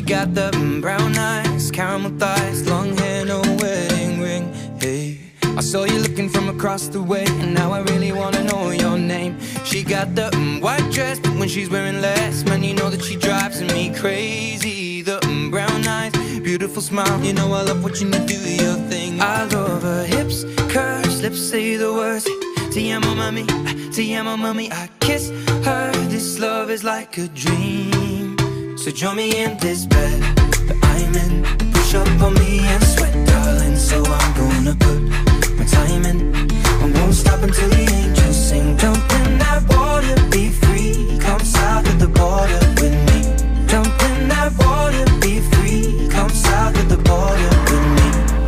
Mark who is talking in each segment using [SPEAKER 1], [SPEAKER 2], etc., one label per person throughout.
[SPEAKER 1] got the brown eyes, caramel thighs, long hair, no wedding ring. Hey, I saw you looking from across the way, and now I really wanna know your name. She got the white dress, but when she's wearing less, man, you know that she drives me crazy. The brown eyes, beautiful smile, you know I love watching you do your thing. I love her hips, curves, lips say the words. Te amo mami, te amo mami. I kiss her, this love is like a dream. So join me in this bed that I'm in. Push up on me and sweat, darling. So I'm gonna put my time in. I won't stop until the angels sing. Jump in that water, be free. Come south of the border with me. Jump in that water, be free. Come south of the border with me.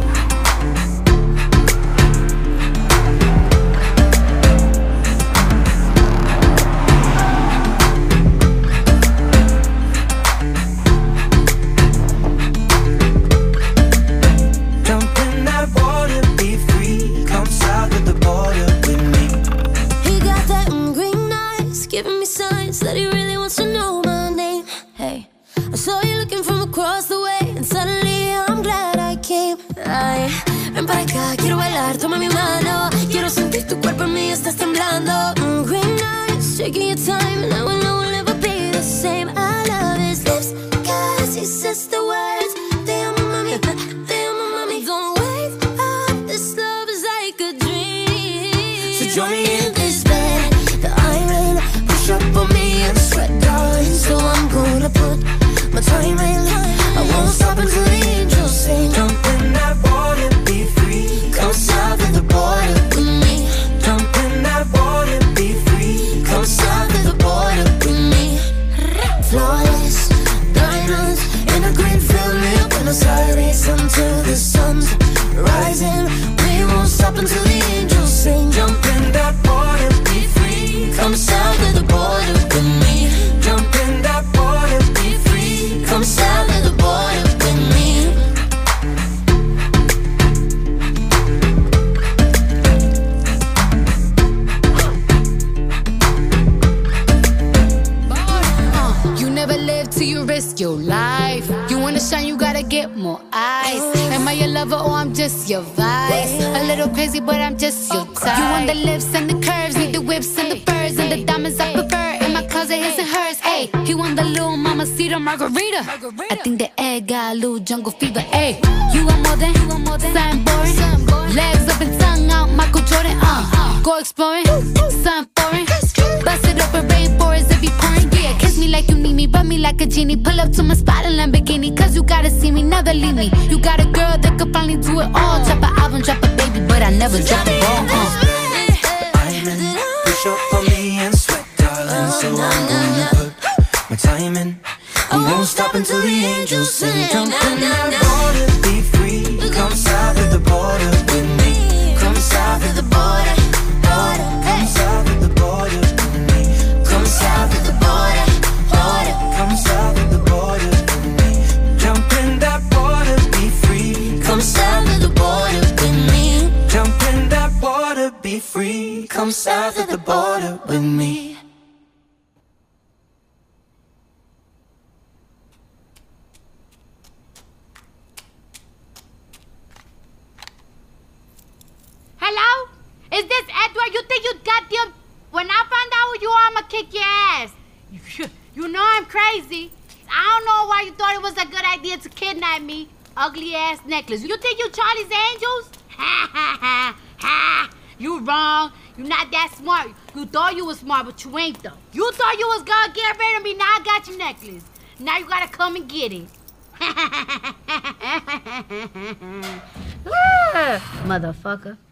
[SPEAKER 2] Giving me signs that he really wants to know my name. Hey, I saw you looking from across the way, and suddenly I'm glad I came. Ay, ven para acá, quiero bailar, toma mi mano. Quiero sentir tu cuerpo en mí, estás temblando. Green eyes, taking your time, and I will know we'll never be the same. I love his lips, cause he says the words. Te amo mami, te amo mami. Don't wake up, this love is like a dream.
[SPEAKER 1] So join me in this
[SPEAKER 2] bed that I'm in. Push up on me and sweat, darling. So I'm gonna put my time in. I won't stop until the angels sing.
[SPEAKER 1] Jump in that water, be free.
[SPEAKER 2] Come south of the border with me.
[SPEAKER 1] Jump in that water, be free.
[SPEAKER 2] Come south of the border with me. Flawless diamonds in a green field near Buenos Aires until the sun's rising. We won't stop until the angels sing.
[SPEAKER 1] Jump in that water, be free.
[SPEAKER 2] Come south of the border with me.
[SPEAKER 1] Jump in that water, be free.
[SPEAKER 2] Come south of the border with me.
[SPEAKER 3] You never live till you risk your life. You wanna shine, you gotta get more eyes. Am I your lover or I'm just your vice? A little crazy, but I'm just your type. You want the lips and the curves, need the whips and the furs and the diamonds I prefer. In my closet, his and hers. Hey, he want the little mamacita margarita. I think the egg got a little jungle fever. Hey, you want more than something boring. Legs up and tongue out, Michael Jordan. Go exploring, something foreign. Bust it up in rainforest if you pouring. Yeah, kiss me like you need me, rub me like a genie. Pull up to my spot in Lamborghini, cause you gotta see me, never leave me. You got a girl that could finally do it all. Drop an album, drop a baby, but I never drop a ball.
[SPEAKER 1] I'm in, push up on me and sweat, darling. So I'm gonna put my time in. I won't stop until the angels sing. Jump in that water, be free. Come south of the border with me. Come south of the border, border. Come south of the border with me. Come south of the border, border. Come south of the border with me. Jump in that water, be free.
[SPEAKER 2] Come south of the border with me.
[SPEAKER 1] Jump in that water, be free. Come south of the border with me.
[SPEAKER 4] Hello? Is this Edward? You think you got them? When I find out who you are, I'ma kick your ass. You know I'm crazy. I don't know why you thought it was a good idea to kidnap me. Ugly ass necklace. You think you Charlie's Angels? Ha ha ha ha. You wrong. You not that smart. You thought you was smart, but you ain't though. You thought you was gonna get rid of me. Now I got your necklace. Now you gotta come and get it. Motherfucker.